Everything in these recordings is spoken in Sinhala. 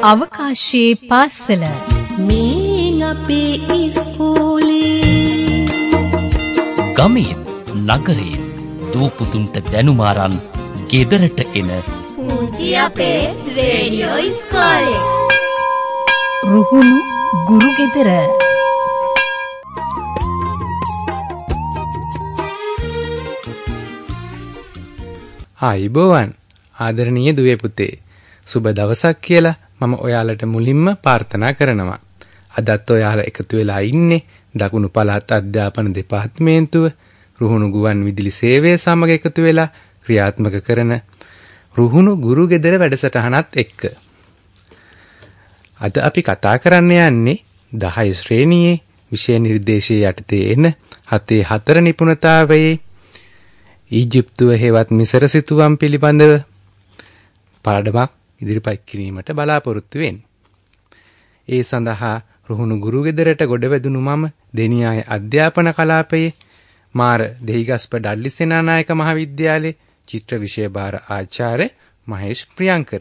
අවකාශයේ පාසල මේ අපේ ඉස්කෝලේ ගමේ නගරේ දූපුතුන්ට දැනුම අරන් ගෙදරට එන පුංචි අපේ රේඩියෝ ඉස්කෝලේ රුහුණු ගුරු ගෙදර. ආයිබෝවන් ආදරණීය දුවේ පුතේ, සුබ දවසක් කියලා මම ඔයාලට මුලින්ම ප්‍රාර්ථනා කරනවා. අදත් ඔයාලා එකතු වෙලා ඉන්නේ දකුණු පළාත් අධ්‍යාපන දෙපාර්තමේන්තුව රුහුණු ගුවන් විදුලි සේවය සමග එකතු වෙලා ක්‍රියාත්මක කරන රුහුණු ගුරු ගෙදර වැඩසටහනත් එක්ක. අද අපි කතා කරන්න යන්නේ 10 ශ්‍රේණියේ විෂය නිර්දේශයේ යටතේ එන 7 නිපුණතාවයේ ඊජිප්තුව හේවත් මිසර සිතුවම් පිළිබඳව පාඩමක් ඉදිරිපත් කිරීමට බලාපොරොත්තු වෙන්නේ. ඒ සඳහා රුහුණු ගුරු ගෙදරට ගොඩවැදුණු මම දෙනියාය අධ්‍යාපන කලාපයේ මාර දෙහිගස්ප ඩඩ්ලි සේනානායක මහාවිද්‍යාලයේ චිත්‍ර විෂය භාර ආචාර්ය මහේෂ් ප්‍රියංකර.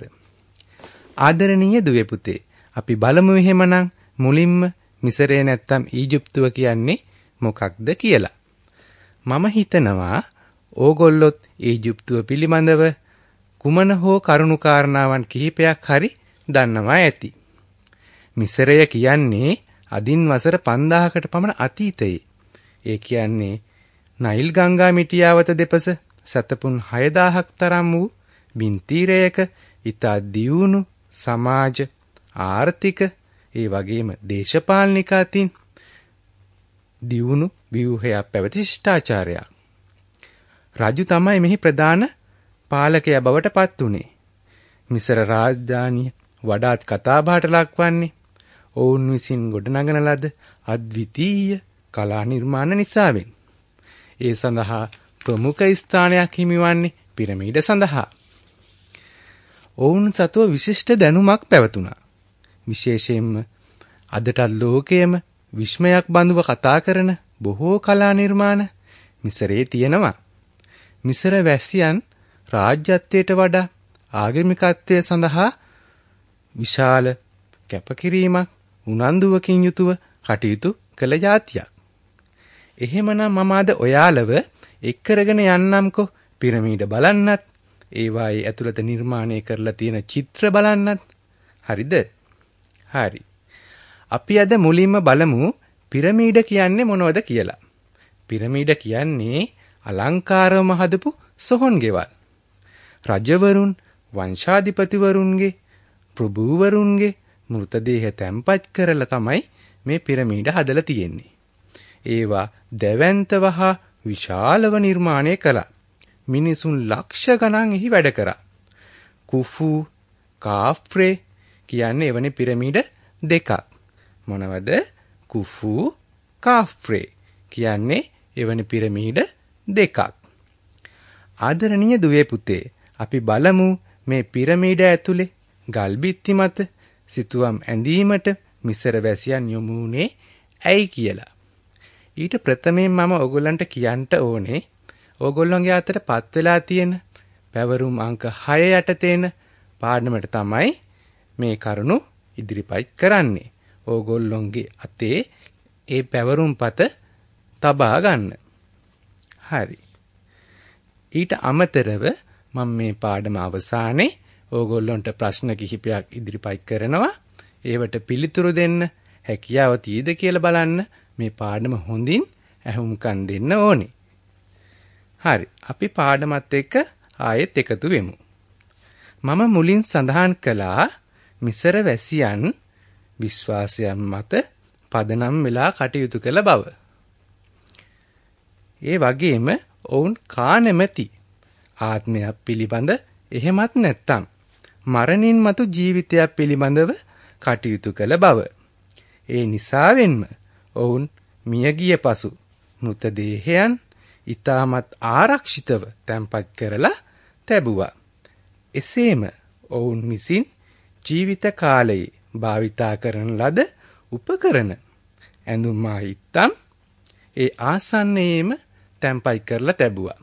ආදරණීය දුවේ පුතේ, අපි බලමු එහෙමනම් මුලින්ම මිසරේ නැත්තම් ඊජිප්තුව කියන්නේ මොකක්ද කියලා. මම හිතනවා ඕගොල්ලොත් ඊජිප්තුව පිළිබඳව කුමන හෝ කරුණු කාරණාවන් කිහිපයක් හරි දන්නවා ඇති. මිසරය කියන්නේ අදින් වසර 5000කට පමණ අතීතයේ. ඒ කියන්නේ නයිල් ගංගා මිටියාවත දෙපස සතපුන් 6000ක් තරම් වූ බින්තීරයක ඉතා දියුණු සමාජ ආර්ථික ඒ වගේම දේශපාලනික අතින් දියුණු ව්‍යුහයක් පැවති ශිෂ්ටාචාරයක්. රජු තමයි මෙහි ප්‍රධාන පාලකයා බවට පත් වුණේ. මිසර රාජධානිය වඩාත් කතාබහට ලක්වන්නේ ඔවුන් විසින් ගොඩනගන ලද අද්විතීය කලා නිර්මාණ නිසාවෙන්. ඒ සඳහා ප්‍රමුඛ ස්ථානයක් හිමිවන්නේ පිරමීඩ සඳහා. ඔවුන් සතුව විශිෂ්ට දැනුමක් පැවතුණා. විශේෂයෙන්ම අදටත් ලෝකයේම විස්මයක් බඳුව කතා කරන බොහෝ කලා නිර්මාණ මිසරේ තියෙනවා. මිසර වැසියන් රාජ්‍යත්වයට වඩා ආගමිකත්වය සඳහා විශාල කැපකිරීමක් උනන්දුවකින් යුතුව කටයුතු කළ ජාතියක්. එහෙමනම් මම අද ඔයාලව එක් කරගෙන යන්නම්කෝ පිරමීඩ බලන්නත්, ඒවායේ ඇතුළත නිර්මාණය කරලා තියෙන චිත්‍ර බලන්නත්. හරිද? හරි. අපි අද මුලින්ම බලමු පිරමීඩ කියන්නේ මොනවද කියලා. පිරමීඩ කියන්නේ අලංකාරවම හදපු සොහොන් ගෙවල්. රජවරුන්, වංශාධිපතිවරුන්ගේ, ප්‍රභූවරුන්ගේ මෘතදේහ තැන්පත් කරලා තමයි මේ පිරමීඩ හදලා තියෙන්නේ. ඒවා දැවැන්තව හා විශාලව නිර්මාණය කළා. මිනිසුන් ලක්ෂ ගණන් එහි වැඩ කරා. කුෆු, කාෆ්රේ කියන්නේ එවැනි පිරමීඩ දෙකක්. මොනවද? කුෆු, කාෆ්රේ කියන්නේ එවැනි පිරමීඩ දෙකක්. ආදරණීය දුවේ පුතේ, අපි බලමු මේ පිරමීඩ ඇතුලේ ගල් බිත්ති මත සිතුවම් ඇඳීමට මිසර වැසියන් යොමු වුණේ ඇයි කියලා. ඊට ප්‍රථමයෙන් මම ඔයගොල්ලන්ට කියන්න ඕනේ ඕගොල්ලන්ගේ අතට පත් වෙලා තියෙන පැවරුම් අංක 6 යටතේ තියෙන පාඩමට තමයි මේ කරුණු ඉදිරිපත් කරන්නේ. ඕගොල්ලන්ගේ අතේ ඒ පැවරුම් පත තබා ගන්න. හරි. ඊට අමතරව මම මේ පාඩම අවසානයේ ඕගොල්ලන්ට ප්‍රශ්න කිහිපයක් ඉදිරිපත් කරනවා. ඒවට පිළිතුරු දෙන්න හැකියාව තියෙද කියලා බලන්න මේ පාඩම හොඳින් අහුම්කම් දෙන්න ඕනේ. හරි. අපි පාඩමත් එක්ක ආයෙත් එකතු වෙමු. මම මුලින් සඳහන් කළා මිසර වැසියන් විශ්වාසයන් මත පදනම් වෙලා කටයුතු කළ බව. ඒ වගේම ඔවුන් කානමැති ආත්මයක් පිළිබඳ එහෙමත් නැත්තම් මරණින් මතු ජීවිතයක් පිළිබඳව කටයුතු කළ බව. ඒ නිසාවෙන්ම ඔවුන් මියගිය පසු මෘතදේහයන් ඊටමත් ආරක්ෂිතව තැන්පත් කරලා තැබුවා. එසේම ඔවුන් විසින් ජීවිත කාලයේ භාවිතා කරන ලද උපකරණ ඇඳුම් ආයිත්තම් ඒ ආසන්නයේම තැන්පත් කරලා තැබුවා.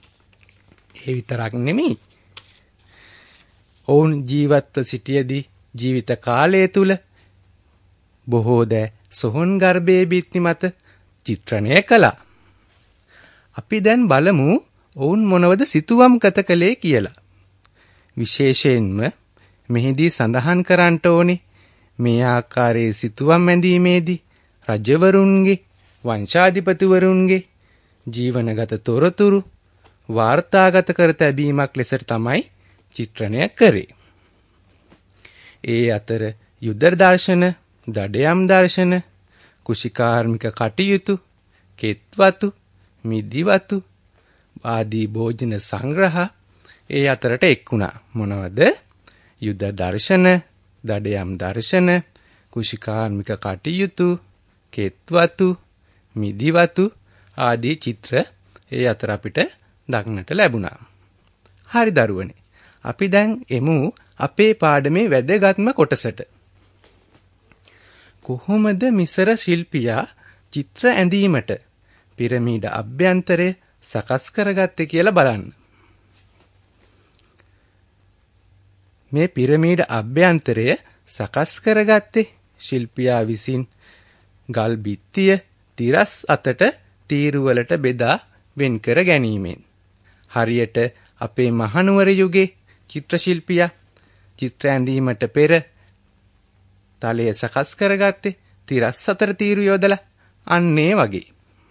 ඒ විතරක් නෙමෙයි. ඔවුන් ජීවත්ව සිටියේදී ජීවිත කාලය තුල බොහෝ දෑ සොහොන් ගර්භයේ බිත්ති මත චිත්‍රණය කළා. අපි දැන් බලමු ඔවුන් මොනවද සිතුවම් ගත කළේ කියලා. විශේෂයෙන්ම මෙහිදී සඳහන් කරන්නට ඕනේ මේ ආකාරයේ සිතුවම් ඇඳීමේදී රජවරුන්ගේ වංශාධිපතිවරුන්ගේ ජීවනගත තොරතුරු වාර්තාගත කර තැබීමක් ලෙසට තමයි චිත්‍රණය කරේ. ඒ අතර යුද්ධ දර්ශන, දඩයම් දර්ශන, කුෂිකාර්මික කටයුතු, කෙත්වතු, මිදිවතු ආදී භෝජන සංග්‍රහ ඒ අතරට එක්ුණා. මොනවද? යුද්ධ දර්ශන, දඩයම් දර්ශන, කුෂිකාර්මික කටයුතු, කෙත්වතු, මිදිවතු ආදී චිත්‍ර ඒ අතර අපිට දක්නට ලැබුණා. හරි දරුවනේ. අපි දැන් එමු අපේ පාඩමේ වැදගත්ම කොටසට. කොහොමද මිසර ශිල්පියා චිත්‍ර ඇඳීමට පිරමීඩ අභ්‍යන්තරය සකස් කරගත්තේ කියලා බලන්න. මේ පිරමීඩ අභ්‍යන්තරය සකස් කරගත්තේ ශිල්පියා විසින් ගල් බිත්තිය තිරස් අතට තීරුවලට බෙදා වෙන් කර ගැනීමෙන්. හරියට අපේ මහනුවර යුගයේ චිත්‍ර ශිල්පියා චිත්‍ර ඇඳීමට පෙර තලය සකස් කරගත්තේ තිරස් අතර තීරු යොදලා අන්නේ වගේ.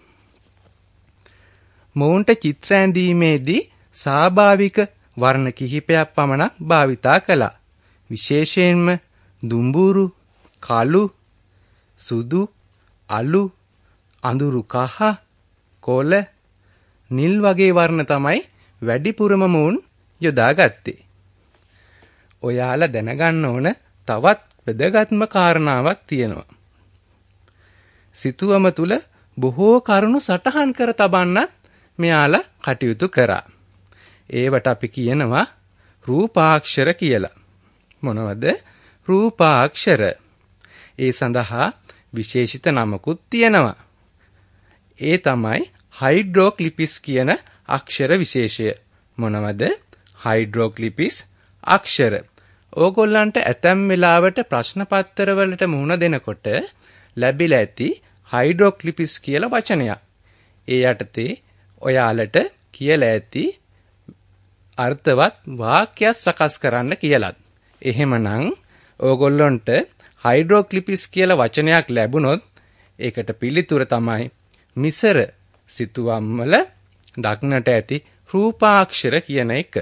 මොවුන්ට චිත්‍ර ඇඳීමේදී ස්වාභාවික වර්ණ කිහිපයක් පමණක් භාවිතා කළා. විශේෂයෙන්ම දුඹුරු, කළු, සුදු, අලු, අඳුරු කහ, කොළ, නිල් වගේ වර්ණ තමයි වැඩිපුරම මොවුන් යොදාගත්තේ. ඔයාලා දැනගන්න ඕන තවත් වැදගත්ම කාරණාවක් තියෙනවා. සිතුවම තුල බොහෝ කරුණු සටහන් කර තබන්නත් මෙයාලා කටයුතු කරා. ඒවට අපි කියනවා රූපාක්ෂර කියලා. මොනවද? රූපාක්ෂර. ඒ සඳහා විශේෂිත නමකුත් තියෙනවා. ඒ තමයි හයිඩ්‍රෝග්ලිෆිස් කියන අක්ෂර විශේෂය. මොනවද? හයිඩ්‍රෝග්ලිෆිස් අක්ෂර. ඕගොල්ලන්ට ඇතැම් වෙලාවට ප්‍රශ්න පත්‍රවලට මුහුණ දෙනකොට ලැබිලා ඇති හයිඩ්‍රෝග්ලිෆිස් කියලා වචනයක්. ඒ යටතේ ඔයාලට කියලා ඇති අර්ථවත් වාක්‍යයක් සකස් කරන්න කියලාත්. එහෙමනම් ඕගොල්ලන්ට හයිඩ්‍රෝග්ලිෆිස් කියලා වචනයක් ලැබුණොත් ඒකට පිළිතුර තමයි මිසර සිතුවම් වල දක්නට ඇති රූපාක්ෂර කියන එක.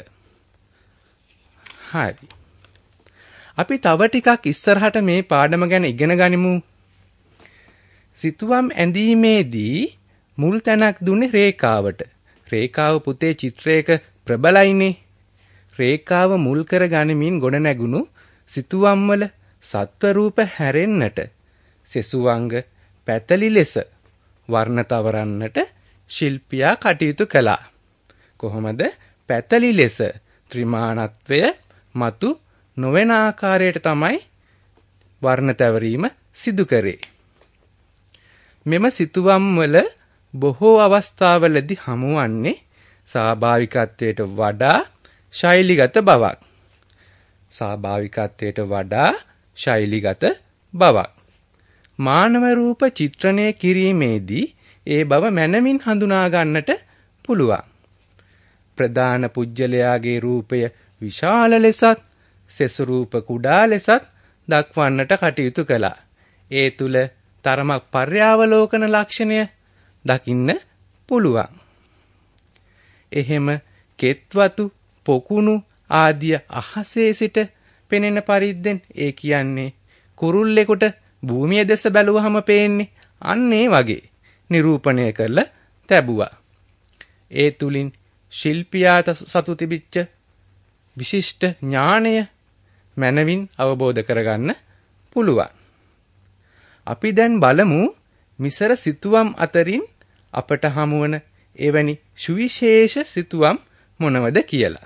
හරි. අපි තව ටිකක් ඉස්සරහට මේ පාඩම ගැන ඉගෙන ගනිමු. සිතුවම් ඇඳීමේදී මුල් තැනක් දුන්නේ රේඛාවට. රේඛාව පුතේ චිත්‍රයක ප්‍රබලයිනේ. රේඛාව මුල් කර ගනිමින් ගොඩ නැගුණු සිතුවම් වල සත්ව රූප හැරෙන්නට සෙසුවංග පැතලි ලෙස වර්ණ තවරන්නට ශිල්පියා කටයුතු කළා. කොහොමද? පැතලි ලෙස ත්‍රිමාණත්වය මතු නොවන ආකාරයට තමයි වර්ණ තැවරීම සිදු කරේ. මෙම සිතුවම් වල බොහෝ අවස්ථාවලදී හමුවන්නේ ස්වාභාවිකත්වයට වඩා ශෛලිගත බවක්. ස්වාභාවිකත්වයට වඩා ශෛලිගත බවක්. මානව රූප චිත්‍රණය කිරීමේදී ඒ බව මනමින් හඳුනා ගන්නට පුළුවන්. ප්‍රධාන පුජ්‍යලයාගේ රූපය විශාල ලෙසත් සෙසු රූප කුඩා ලෙසත් දක්වන්නට කටයුතු කළා. ඒ තුල තරමක් පර්යාවලෝකන ලක්ෂණය දකින්න පුළුවන්. එහෙම කෙත්වතු, පොකුණු ආදිය අහසේ සිට පෙනෙන පරිද්දෙන් ඒ කියන්නේ කුරුල්ලෙකුට භූමිය දෙස බැලුවහම පේන්නේ අන්නේ වගේ නිරූපණය කරලා තැබුවා. ඒ තුලින් ශිල්පියාට සතු තිබිච්ච විශිෂ්ට ඥාණය මනවින් අවබෝධ කරගන්න පුළුවන්. අපි දැන් බලමු මිසර සිතුවම් අතරින් අපට හමුවන එවැනි සුවිශේෂ සිතුවම් මොනවද කියලා.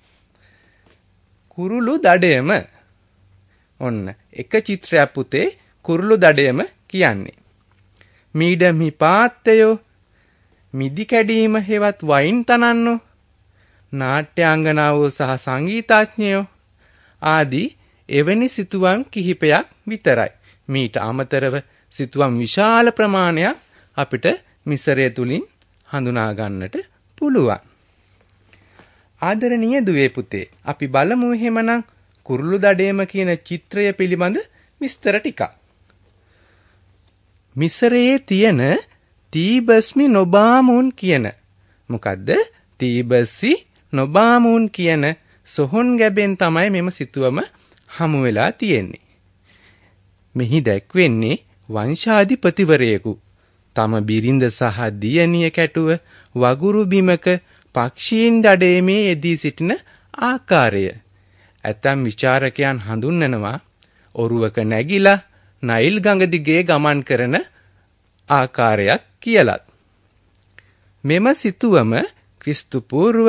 කුරුළු දඩයම. ඔන්න එක චිත්‍රයක් පුතේ කුරුළු දඩයම කියන්නේ. මීඩ මිපාත්තයෝ, මිදි කැඩීම හෙවත් වයින් තනන්නෝ, නාට්‍යාංගනාවෝ සහ සංගීතඥයෝ ආදී එවැනි සිතුවම් කිහිපයක් විතරයි. මීට අමතරව සිතුවම් විශාල ප්‍රමාණයක් අපිට මිසරය තුලින් හඳුනා ගන්නට පුළුවන්. ආදරණීය දුවේ පුතේ, අපි බලමු එහෙමනම් කුරුළු දඩේම කියන චිත්‍රය පිළිබඳ විස්තර ටිකක්. මිසරයේ තියෙන තීබස්මි නොබාමුන් කියන මොකද්ද? තීබස්සි නොබාමුන් කියන සොහොන් ගැබෙන් තමයි මෙම සිතුවම හමු වෙලා තියෙන්නේ. මෙහි දැක්වෙන්නේ වංශාධිපතිවරයෙකු තම බිරිඳ සහ දියණිය කැටුව වගුරු බිමක පක්ෂීන් දඩේමේ යෙදී සිටින ආකාරය. ඇතම් විචාරකයන් හඳුන්වනවා ඔරුවක නැගිලා නයිල් ගඟ දිගේ ගමන් කරන ආකාරයක් කියලත්. මෙම සිතුවම ක්‍රිස්තු පූර්ව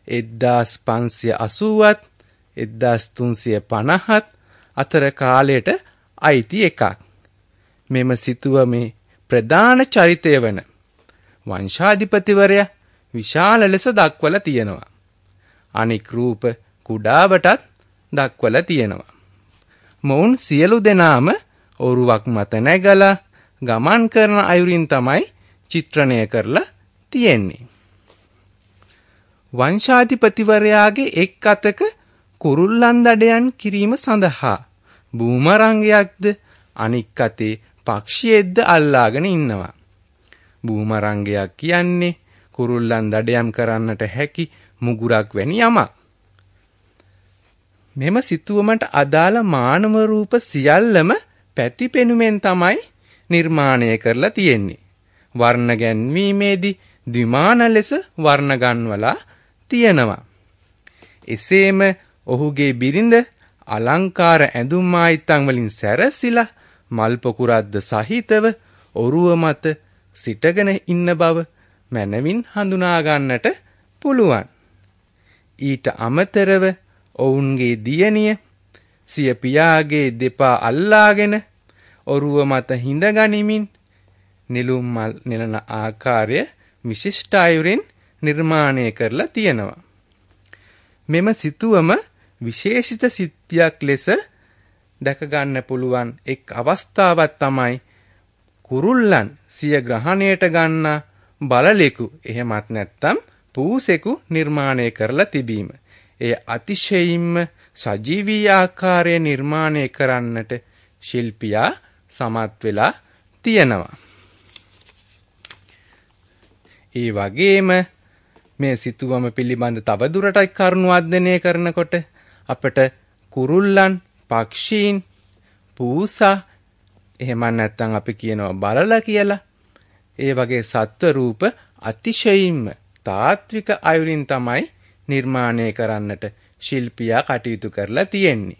1580ත් 1350ත් අතර කාලයට අයිති එකක්. මෙම සිතුවමේ ප්‍රධාන චරිතය වන වංශාධිපතිවරයා විශාල ලෙස දක්වලා තියෙනවා. අනික් රූප කුඩාවටත් දක්වලා තියෙනවා. මොවුන් සියලු දෙනාම ඔරුවක් මත නැගලා ගමන් කරන අයුරින් තමයි චිත්‍රණය කරලා තියෙන්නේ. වංශාධිපතිවරයාගේ එක් අතක කුරුල්ලන් දඩයන් කිරීම සඳහා බූමරංගයක්ද අනික් අතේ පක්ෂියෙක්ද අල්ලාගෙන ඉන්නවා. බූමරංගයක් කියන්නේ කුරුල්ලන් දඩයම් කරන්නට හැකි මුගුරක් වැනි යමක්. මෙම සිතුවමට අදාළ මානව රූප සියල්ලම පැති පෙනුමෙන් තමයි නිර්මාණය කරලා තියෙන්නේ. වර්ණ ගැන්වීමේදී ද්විමාන ලෙස වර්ණ ගන්වලා තියෙනවා. එසේම ඔහුගේ බිරිඳ අලංකාර ඇඳුම් ආයිත්තන් වලින් සැරසිලා මල් පොකුරක්ද සහිතව ඔරුව මත සිටගෙන ඉන්න බව මනවින් හඳුනා ගන්නට පුළුවන්. ඊට අමතරව ඔවුන්ගේ දියණිය සිය පියාගේ දෙපා අල්ලාගෙන ඔරුව මත හිඳ ගනිමින් නිලුම් මල් නෙලන ආකාරය විශිෂ්ට අයුරින් නිර්මාණය කරලා තියෙනවා. මෙම සිතුවම විශේෂිත සිද්ධියක් ලෙස දැක ගන්න පුළුවන් එක් අවස්ථාවක් තමයි කුරුල්ලන් සිය ග්‍රහණයට ගන්නා බලලෙකු එහෙමත් නැත්නම් පූසෙකු නිර්මාණය කරලා තිබීම. එය අතිශයින්ම සජීවී ආකාරයේ නිර්මාණය කරන්නට ශිල්පියා සමත් වෙලා තියෙනවා. ඒ වගේම මේ සිතුවම පිළිබඳ තවදුරටත් කරුණු අධ්‍යයනය කරනකොට අපට කුරුල්ලන්, පක්ෂීන්, පූසා එහෙම නැත්නම් අපි කියනවා බලලා කියලා ඒ වගේ සත්ව රූප අතිශයින්ම තාත්වික අයුරින් තමයි නිර්මාණය කරන්නට ශිල්පියා කටයුතු කරලා තියෙන්නේ.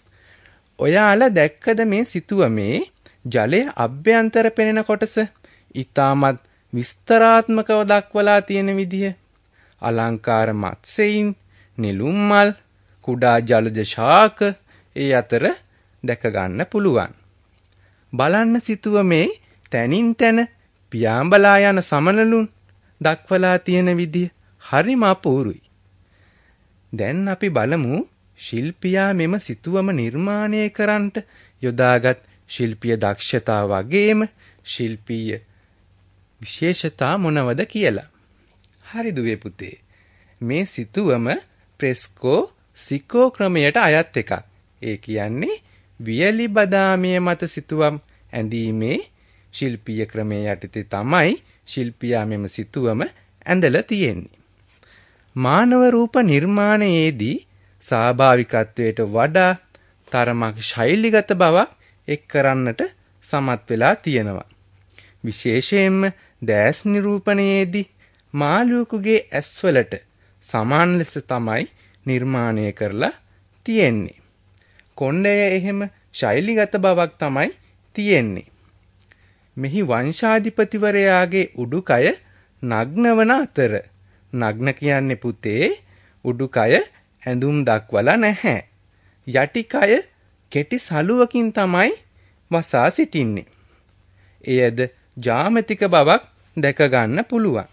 ඔයාලා දැක්කද මේ සිතුවමේ ජලයේ අභ්‍යන්තර පෙනෙන කොටස ඊටමත් විස්තරාත්මකව දක්වලා තියෙන විදිය? අලංකාර මත්ස්‍යයින්, නිලුම් මල්, කුඩා ජලජ ශාක ඒ අතර දැක ගන්න පුළුවන්. බලන්න සිතුවමේ තනින් තන පියාඹලා යන සමනලුන් දක්වලා තියෙන විදිය හරිම අපූරුයි. දැන් අපි බලමු ශිල්පියා මෙම සිතුවම නිර්මාණය කරන්නට යොදාගත් ශිල්පීය දක්ෂතා වගේම ශිල්පීය විශේෂතා මොනවද කියලා. හරි දුවේ පුතේ. මේ සිතුවම ප්‍රෙස්කෝ සිකෝ ක්‍රමයට අයත් එකක්. ඒ කියන්නේ වියලි බදාමිය මත සිතුවම් ඇඳීමේ ශිල්පීය ක්‍රමයේ යටතේ තමයි ශිල්පියා මෙම සිතුවම ඇඳලා තියෙන්නේ. මානව රූප නිර්මාණයේදී ස්වාභාවිකත්වයට වඩා තරමක් ශෛලිගත බවක් එක් කරන්නට සමත් වෙලා තියෙනවා. විශේෂයෙන්ම දැස් නිරූපණයේදී මාළුවෙකුගේ ඇස්වලට සමාන ලෙස තමයි නිර්මාණය කරලා තියෙන්නේ. කොණ්ඩය එහෙම ශෛලිගත බවක් තමයි තියෙන්නේ. මෙහි වංශාධිපතිවරයාගේ උඩුකය නග්න වන අතර නග්න කියන්නේ පුතේ උඩුකය ඇඳුම් දක්වලා නැහැ. යටිකය කෙටි සලුවකින් තමයි වසා සිටින්නේ. එයද ජාමතික බවක් දැක ගන්න පුළුවන්.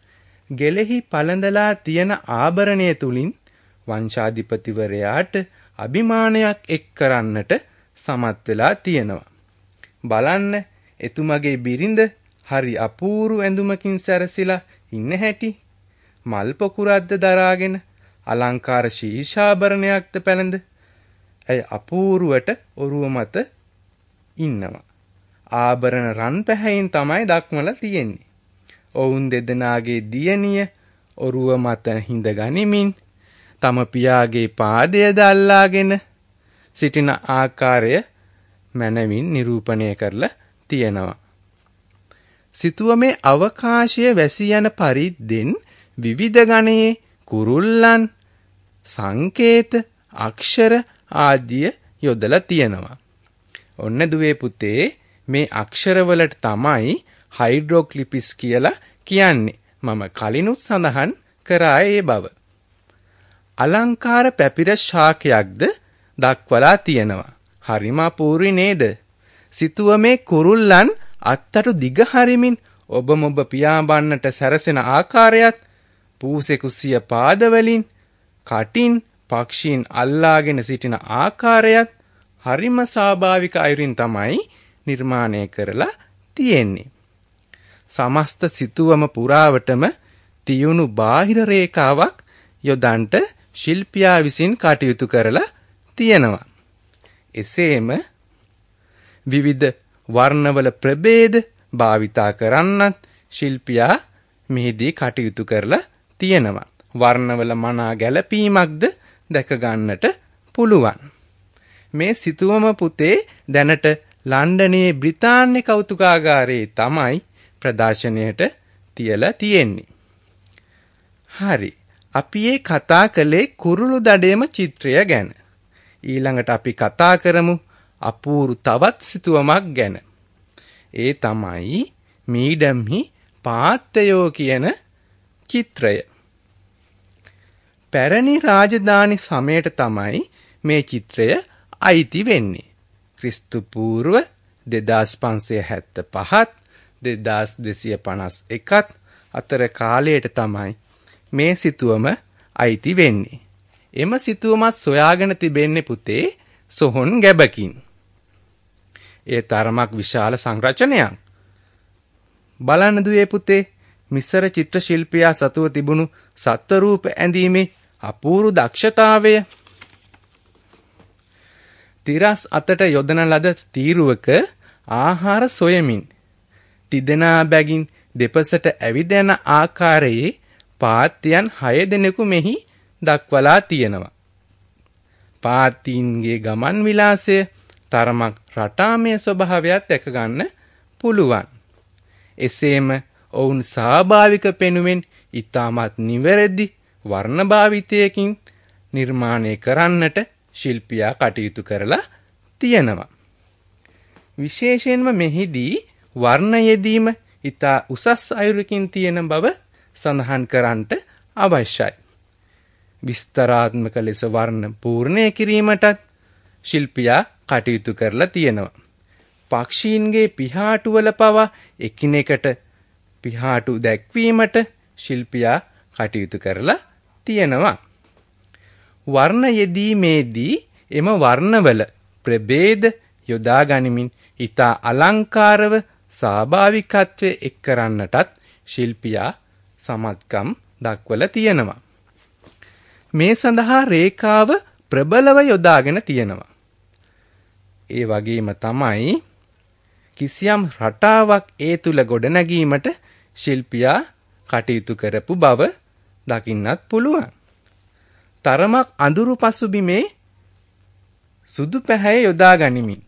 ගෙලෙහි පළඳලා තියෙන ආභරණය තුලින් වංශාධිපතිවරයාට අභිමානයක් එක් කරන්නට සමත් වෙලා තියෙනවා. බලන්න එතුමගේ බිරිඳ හරි අපූරු ඇඳුමකින් සැරසිලා ඉන්න හැටි. මල් පොකුරක්ද දරාගෙන අලංකාර ශීර්ෂාභරණයක්ද පැළඳ ඇය අපූරුවට ඔරුව මත ඉන්නවා. ආභරණ රන් පැහැයෙන් තමයි දක්වලා තියෙන්නේ. ඔවුන් දෙදෙනාගේ දියණිය ඔරුව මත හිඳ ගනිමින් තම පියාගේ පාදය දල්ලාගෙන සිටින ආකාරය මනවින් නිරූපණය කරලා තියෙනවා. සිතුවමේ අවකාශය වැසී යන පරිද්දෙන් විවිධ ගණයේ කුරුල්ලන් සංකේත අක්ෂර ආදිය යොදලා තියෙනවා. ඔන්න දුවේ පුතේ මේ අක්ෂරවලට තමයි හයිඩ්‍රොග්ලිෆිස් කියලා කියන්නේ. මම කලිනුත් සඳහන් කරා ඒ බව. අලංකාර පැපිරස් ශාකයක්ද දක්වලා තියෙනවා. හරිම අපූර්වයි නේද? සිතුවමේ කුරුල්ලන් අත්තටු දිග හරිමින් ඔබ මොබ පියාඹන්නට සැරසෙන ආකාරයත් පූසෙකු සිය පාදවලින් කටින් පක්ෂීන් අල්ලාගෙන සිටින ආකාරයත් හරිම ස්වාභාවික අයුරින් තමයි නිර්මාණය කරලා තියෙන්නේ. සමස්ත සිතුවම පුරාවටම තියුණු බාහිර රේඛාවක් යොදන්ට ශිල්පියා විසින් කටයුතු කරලා තියෙනවා. එසේම විවිධ වර්ණවල ප්‍රභේද භාවිතා කරන්නත් ශිල්පියා මෙහිදී කටයුතු කරලා තියෙනවා. වර්ණවල මනා ගැළපීමක්ද දැක ගන්නට පුළුවන්. මේ සිතුවම පුතේ දැනට ලන්ඩනයේ බ්‍රිතාන්‍ය කෞතුකාගාරයේ තමයි ප්‍රදර්ශනයට තියලා තියෙන්නේ. හරි. අපි මේ කතා කළේ කුරුළු දඩයම චිත්‍රය ගැන. ඊළඟට අපි කතා කරමු අපූරු තවත් සිතුවමක් ගැන. ඒ තමයි මීඩම්හි පාත්තයෝ කියන චිත්‍රය. පැරණි රාජධානි සමයට තමයි මේ චිත්‍රය අයිති වෙන්නේ. ක්‍රිස්තු පූර්ව 2575 2251 අතර කාලයට තමයි මේ සිතුවම අයිති වෙන්නේ. එම සිතුවමත් සොයාගෙන තිබෙන්නේ පුතේ සොහොන් ගැබකින්. ඒ තරමක් විශාල සංරචනයක්. බලන්න දුවේ පුතේ මිසර චිත්‍ර ශිල්පියා සතුව තිබුණු සත්ව රූප ඇඳීමේ අපූර්ව දක්ෂතාවය. තිරස් අතට යොදන ලද තීරුවක ආහාර සොයමින් තිදෙනා බැගින් දෙපසට ඇවිද යන ආකාරයේ පාත්‍යයන් 6 දෙනෙකු මෙහි දක්වලා තියෙනවා. පාත්තීන්ගේ ගමන් විලාසය තරමක් රටාමය ස්වභාවයක් දැක ගන්න පුළුවන්. එසේම ඔවුන් ස්වාභාවික පෙනුමෙන් ඉතාමත් නිවැරදි වර්ණ භාවිතයකින් නිර්මාණය කරන්නට ශිල්පියා කටයුතු කරලා තියෙනවා. විශේෂයෙන්ම මෙහිදී වර්ණ යෙදීම ඉතා උසස් අයුරකින් තියෙන බව සඳහන් කරන්නට අවශ්‍යයි. විස්තරාත්මක ලෙස වර්ණ පූර්ණය කිරීමටත් ශිල්පියා කටයුතු කරලා තියෙනවා. පක්ෂීන්ගේ පිහාටුවල පවා එකිනෙකට පිහාටු දැක්වීමට ශිල්පියා කටයුතු කරලා තියෙනවා. වර්ණ යෙදීමේදී එම වර්ණවල ප්‍රභේද යොදා ගනිමින් ඉතා අලංකාරව ස්වාභාවිකත්වයේ එක් කරන්නටත් ශිල්පියා සමත්කම් දක්වලා තියෙනවා. මේ සඳහා රේඛාව ප්‍රබලව යොදාගෙන තියෙනවා. ඒ වගේම තමයි කිසියම් රටාවක් ඒ තුල ගොඩනැගීමට ශිල්පියා කටයුතු කරපු බව දකින්නත් පුළුවන්. තරමක් අඳුරු පසුබිමේ සුදු පැහැය යොදා ගනිමින්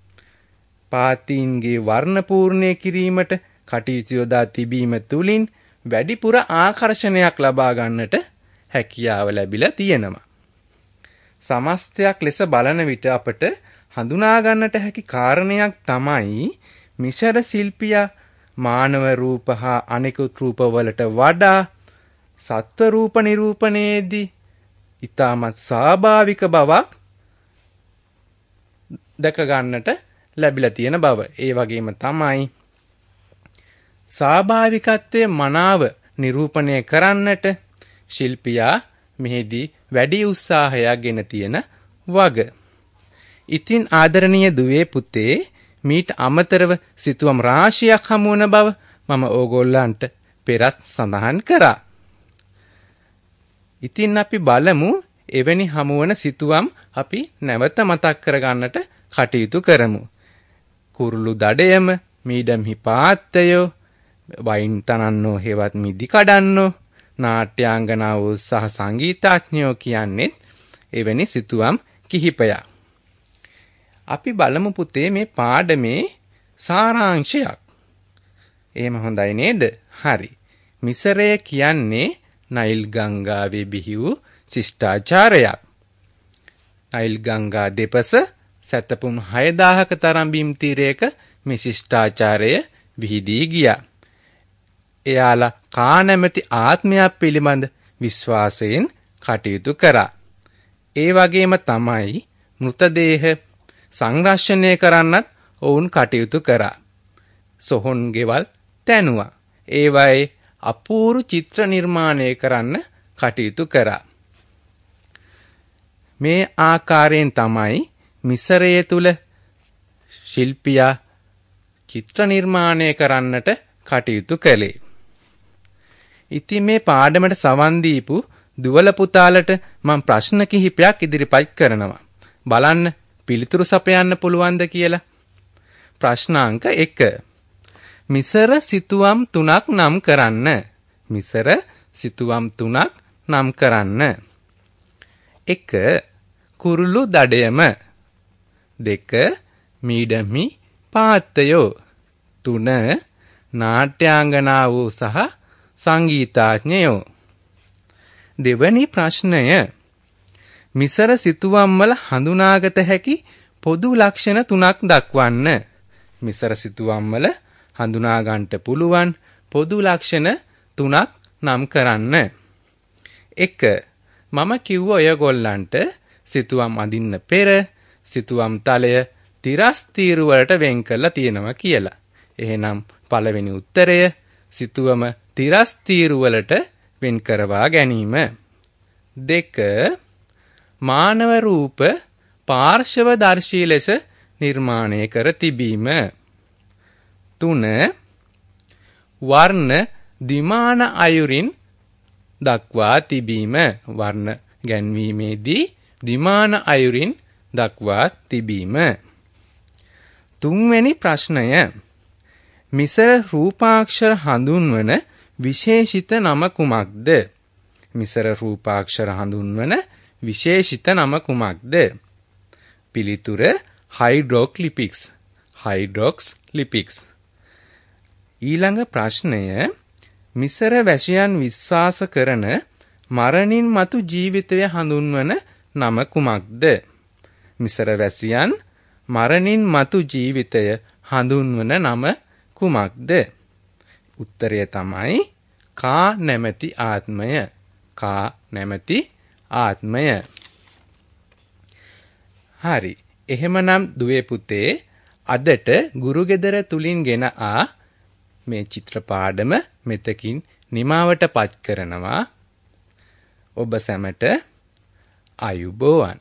පාතීන්ගේ වර්ණ පූර්ණය කිරීමට කටයුතු යොදා තිබීම තුලින් වැඩිපුර ආකර්ෂණයක් ලබා ගන්නට හැකියාව ලැබිලා තියෙනවා. සමස්තයක් ලෙස බලන විට අපට හඳුනා ගන්නට හැකි කාරණයක් තමයි මිසර ශිල්පියා මානව රූප හා අනෙකුත් රූපවලට වඩා සත්ව රූප නිරූපණයේදී ඉතාමත් ස්වාභාවික බවක් දැක ගන්නට ලැබිලා තියෙන බව. ඒ වගේම තමයි ස්වාභාවිකත්වයේ මනාව නිරූපණය කරන්නට ශිල්පියා මෙහිදී වැඩි උත්සාහයක් ගෙන තියෙන වග. ඉතින් ආදරණීය දුවේ පුතේ මීට අමතරව සිතුවම් රාශියක් හමු වන බව මම ඕගොල්ලන්ට පෙරත් සඳහන් කරා. ඉතින් අපි බලමු එවැනි හමුවන සිතුවම් අපි නැවත මතක් කරගන්නට කටයුතු කරමු. කුරුළු දඩයම, මීඩම්හි පාත්තයෝ, වයින් තනන්නෝ හෙවත් මිදි කඩන්නෝ, නාට්‍යාංගනාවෝ සහ සංගීතඥයෝ කියන්නේ එවැනි සිතුවම් කිහිපයක්. අපි බලමු පුතේ මේ පාඩමේ සාරාංශයක්. එහෙම හොඳයි නේද? හරි. මිසරය කියන්නේ නයිල් ගංගාවේ බිහි වූ ශිෂ්ටාචාරයක්. නයිල් ගංගා දෙපස සැතපුම් 6000ක තරම් බිම් තීරයක මේ ශිෂ්ටාචාරය විහිදී ගියා. එයාලා කා නැමැති ආත්මයක් පිළිබඳ විශ්වාසයෙන් කටයුතු කරා. ඒ වගේම තමයි මෘතදේහ සංරක්ෂණය කරන්නත් ඔවුන් කටයුතු කරා. සොහොන් ගෙවල් තැනුවා. ඒවයේ අපූර්ව චිත්‍ර නිර්මාණය කරන්න කටයුතු කරා. මේ ආකාරයෙන් තමයි මිසරය තුල ශිල්පියා චිත්‍ර නිර්මාණය කරන්නට කටයුතු කළේ. ඉතින් මේ පාඩමට සවන් දීපු දුවල පුතාලට මම ප්‍රශ්න කිහිපයක් ඉදිරිපත් කරනවා. බලන්න පිළිතුරු සපයන්න පුළුවන්ද කියලා. ප්‍රශ්නාංක 1. මිසර සිතුවම් 3ක් නම් කරන්න. මිසර සිතුවම් 3ක් නම් කරන්න. 1. කුරුළු දඩයම. 2. මීඩමි පාත්තයෝ. 3. නාට්‍යාංගනාවෝ සහ සංගීතඥයෝ. දෙවැනි ප්‍රශ්නය. මිසර සිතුවම් වල හඳුනාගත හැකි පොදු ලක්ෂණ 3ක් දක්වන්න. මිසර සිතුවම් වල හඳුනා ගන්නට පුළුවන් පොදු ලක්ෂණ 3ක් නම් කරන්න. 1. මම කිව්ව ඔයගොල්ලන්ට සිතුවම් අඳින්න පෙර සිතුවම් තලය තිරස් තීරු වලට වෙන් කරලා තියෙනවා කියලා. එහෙනම් පළවෙනි උත්තරය සිතුවම තිරස් තීරු වලට වෙන් කරවා ගැනීම. 2. මානව රූප පාර්ශවදර්ශී ලෙස නිර්මාණය කර තිබීම. 3. වර්ණ ද්විමාන අයුරින් දක්වා තිබීම. වර්ණ ගැන්වීමේදී ද්විමාන අයුරින් දක්වා තිබීම. 3 වෙනි ප්‍රශ්නය. මිසර රූපාක්ෂර හඳුන්වන විශේෂිත නම කුමක්ද? මිසර රූපාක්ෂර හඳුන්වන විශේෂිත නම කුමක්ද? පිළිතුර හයිඩ්‍රොග්ලිපික්ස්. හයිඩ්‍රොග්ලිපික්ස්. ඊළඟ ප්‍රශ්නය. මිසර වැසියන් විශ්වාස කරන මරණින් මතු ජීවිතය හඳුන්වන නම කුමක්ද? මිසර වැසියන් මරණින් මතු ජීවිතය හඳුන්වන නම කුමක්ද? උත්තරය තමයි කා නැමැති ආත්මය. කා නැමැති ආත්මය. හරි. එහෙමනම් දුවේ පුතේ අදට ගුරුගෙදර තුලින් ගෙන ආ මේ චිත්‍ර පාඩම මෙතකින් නිමාවට පත් කරනවා. ඔබ සැමට ආයුබෝවන්.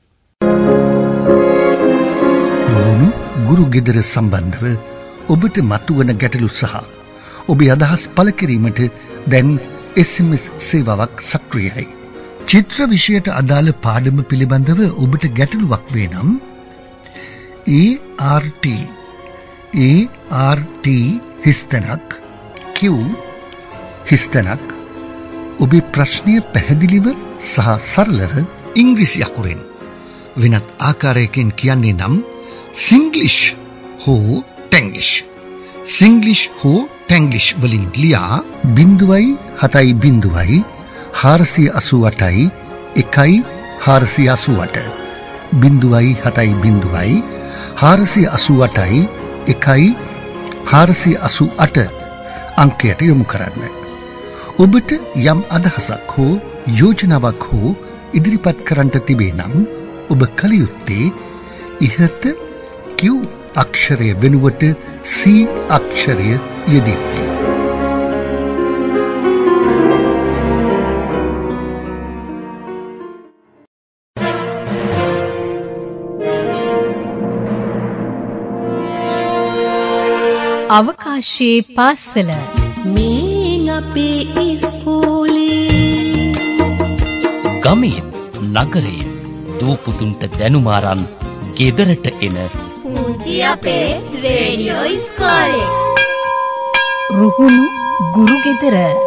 රුණු ගුරුගෙදර සම්බන්ධව ඔබට මතුවන ගැටලු සහ ඔබේ අදහස් පළ කිරීමට දැන් SMS සේවාවක් සක්‍රියයි. චිත්‍ර විෂයට අදාළ පාඩම පිළිබඳව ඔබට ගැටලුවක් වේ නම් ART හිස්තැනක් Q හිස්තැනක් ඔබේ ප්‍රශ්නය පැහැදිලිව සහ සරලව ඉංග්‍රීසි අකුරෙන් වෙනත් ආකාරයකින් කියන්නේ නම් සිංග්ලිෂ් හෝ ටැංග්ලිෂ්. සිංග්ලිෂ් හෝ ටැංග්ලිෂ් වලින් ලියා 0.70 488 1488 0.70 488 1488 අංකයට යොමු කරන්න. ඔබට යම් අදහසක් හෝ යෝජනාවක් හෝ ඉදිරිපත් කරන්නට තිබේ නම් ඔබ කල යුත්තේ ඉහත Q අක්ෂරය වෙනුවට C අක්ෂරය යෙදීමයි. අවකාශයේ පාසල මේ අපේ ඉස්කෝලේ ගමේ නගරේ දූපුතුන්ට දැනුම අරන් ගෙදරට එන පුංචි අපේ රේඩියෝ ඉස්කෝලේ රුහුණු ගුරු ගෙදර